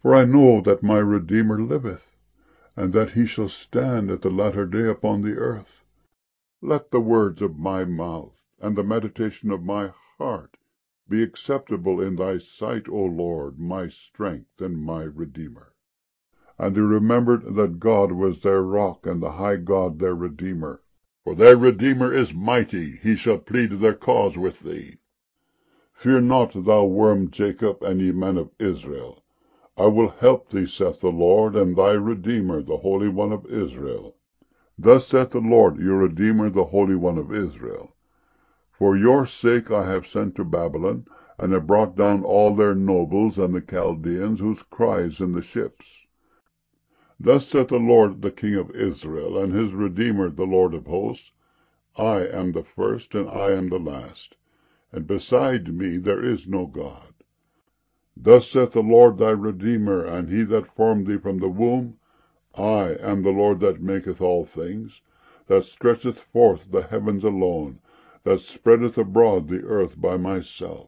For I know that my Redeemer liveth, and that he shall stand at the latter day upon the earth. Let the words of my mouth and the meditation of my heart be acceptable in thy sight, O Lord, my strength and my Redeemer. And they remembered that God was their rock, and the high God their Redeemer. For their Redeemer is mighty, he shall plead their cause with thee. Fear not, thou worm Jacob, and ye men of Israel. I will help thee, saith the Lord, and thy Redeemer, the Holy One of Israel. Thus saith the Lord, your Redeemer, the Holy One of Israel. For your sake I have sent to Babylon, and have brought down all their nobles and the Chaldeans, whose cry is in the ships. Thus saith the Lord, the King of Israel, and his Redeemer, the Lord of hosts, I am the first, and I am the last, and beside me there is no God. Thus saith the Lord thy Redeemer, and he that formed thee from the womb, I am the Lord that maketh all things, that stretcheth forth the heavens alone, that spreadeth abroad the earth by myself.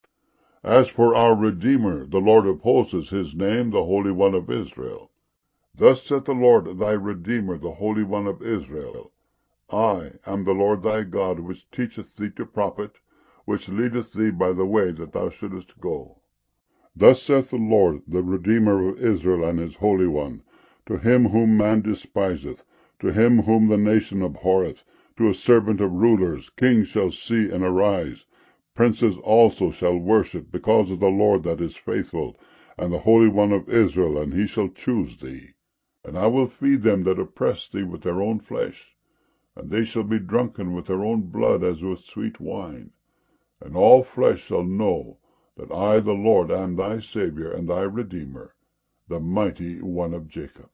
As for our Redeemer, the Lord of hosts is his name, the Holy One of Israel. Thus saith the Lord thy Redeemer, the Holy One of Israel, I am the Lord thy God, which teacheth thee to profit, which leadeth thee by the way that thou shouldest go. Thus saith the Lord, the Redeemer of Israel, and his Holy One, to him whom man despiseth, to him whom the nation abhorreth, to a servant of rulers, kings shall see and arise, princes also shall worship, because of the Lord that is faithful, and the Holy One of Israel, and he shall choose thee. And I will feed them that oppress thee with their own flesh, and they shall be drunken with their own blood as with sweet wine. And all flesh shall know that I, the Lord, am thy Saviour and thy Redeemer, the mighty One of Jacob.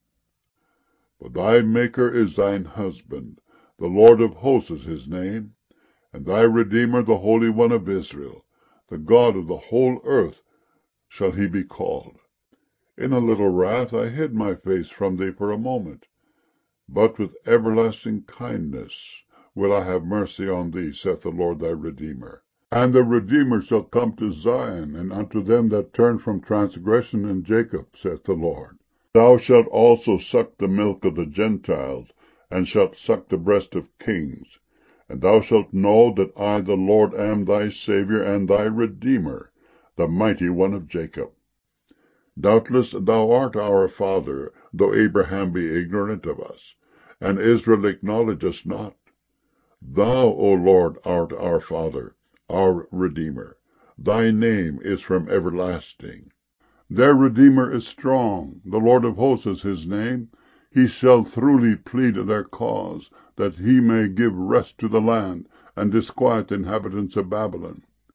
For thy Maker is thine husband, the Lord of hosts is his name, and thy Redeemer, the Holy One of Israel, the God of the whole earth shall he be called. In a little wrath I hid my face from thee for a moment, but with everlasting kindness will I have mercy on thee, saith the Lord thy Redeemer. And the Redeemer shall come to Zion, and unto them that turn from transgression in Jacob, saith the Lord. Thou shalt also suck the milk of the Gentiles, and shalt suck the breast of kings. And thou shalt know that I, the Lord, am thy Saviour and thy Redeemer, the mighty One of Jacob. Doubtless thou art our father, though Abraham be ignorant of us, and Israel acknowledge us not. Thou, O Lord, art our Father, our Redeemer. Thy name is from everlasting. Their Redeemer is strong, the Lord of hosts is his name. He shall throughly plead their cause, that he may give rest to the land, and disquiet the inhabitants of Babylon.